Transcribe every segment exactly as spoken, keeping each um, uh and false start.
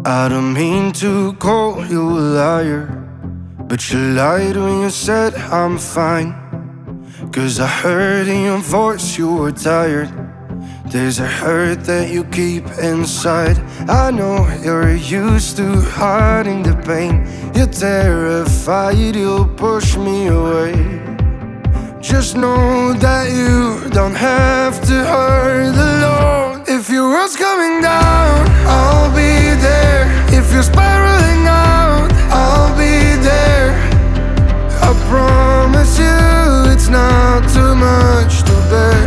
I don't mean to call you a liar, but you lied when you said I'm fine. Cause I heard in your voice you were tired. There's a hurt that you keep inside. I know you're used to hiding the pain. You're terrified you'll push me away. Just know that you don't have to hurt alone. If your world's coming down, I'll be there. If you're spiraling out, I'll be there. I promise you it's not too much to bear.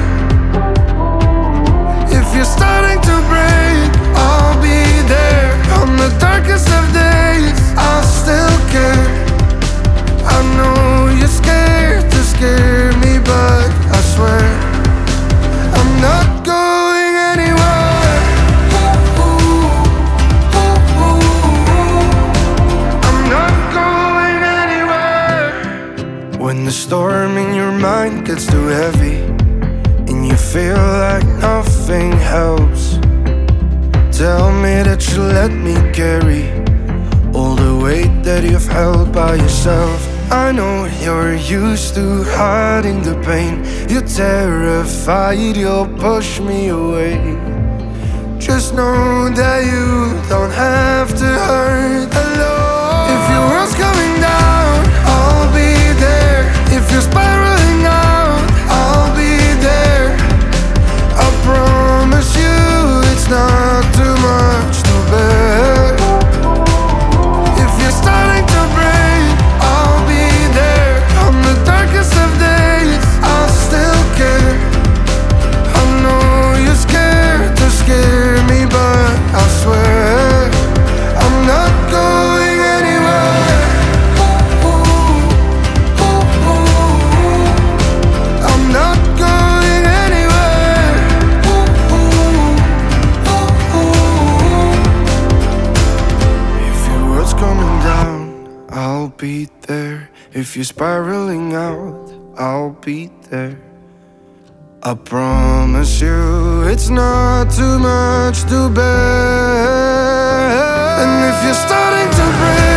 If you're starting to break, I'll be there. On the darkest of days, I'll still care. I know you're scared to scare me, but I swear I'm not going anywhere. I'm not going anywhere. When the storm in your mind gets too heavy and you feel like nothing helps, tell me that you let me carry all the weight that you've held by yourself. I know you're used to hiding the pain. You're terrified you'll push me away. Just know that you don't have to hurt alone. If your world's coming down, I'll be there. If you're spiraling out, I'll be there. I promise you it's not too much to bear. If you're starting to break, I'll be there. On the darkest of days, I'll still care. I know you're scared to scare me, but I swear I'm not going anywhere. I'm not going anywhere. If your world's coming down, I'll be there. If you're spiraling out, I'll be there. I promise you it's not too much to bear. And if you're starting to break,